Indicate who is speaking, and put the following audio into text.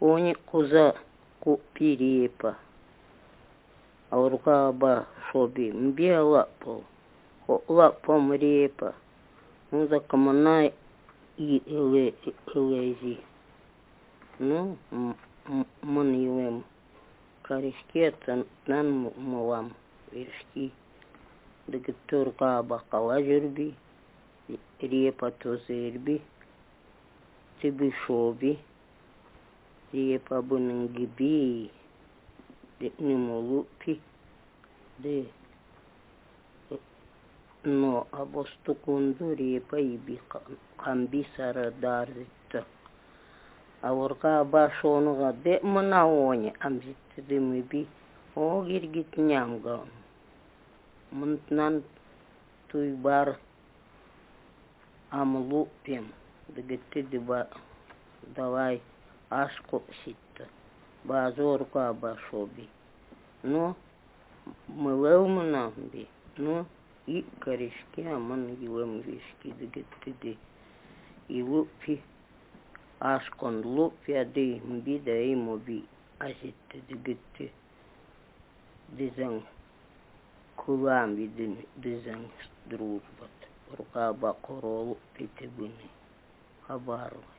Speaker 1: Они куза купирепа. Ауркаба шоби мбия лапо. Лапо мрепа. Муза каманай и элези. Ну, ман елем. Каришкета нан мулам. Вершки. Дагатурка бакала жерби. Репа тозерби. Тебе шоби. Репа бунангиби. Немолупи. Де. Но абостукунду репа иби камби сарадарзита. Аурка башонуга де манаони амзитте демиби. О гиргит нямга. Мунтнан туйбар амлупем. Дагатте деба давай ашко ситта. Базорка башоби. Но мылеумнамби. Но и корешки аман елем вишки дагатте и лупи. Ашкон лупи ади мбида и моби. Азитте дагатте. Дизан кулам виден дизан дружбат. Рука бакорол питебуни. Хабару.